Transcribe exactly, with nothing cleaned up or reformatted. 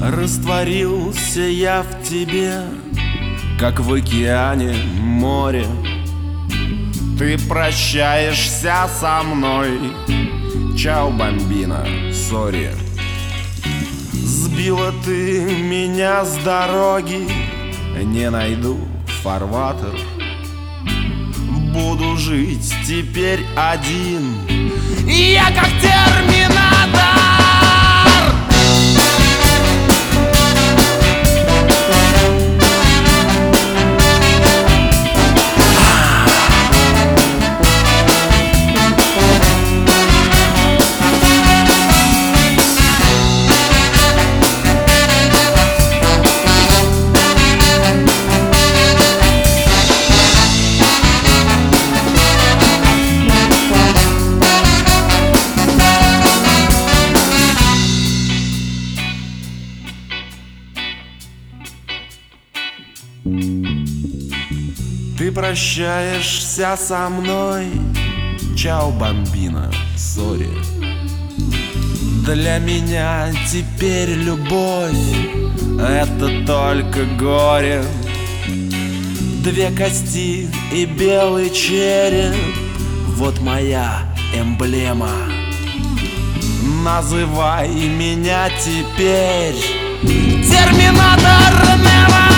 Растворился я в тебе, как в океане море. Ты прощаешься со мной, чао, бомбина, сори. Сбила ты меня с дороги, не найду фарватер. Буду жить теперь один, я как терминатор. Ты прощаешься со мной, чао, бомбина, сори. Для меня теперь любовь — это только горе. Две кости и белый череп — вот моя эмблема. Называй меня теперь терминатор Нева.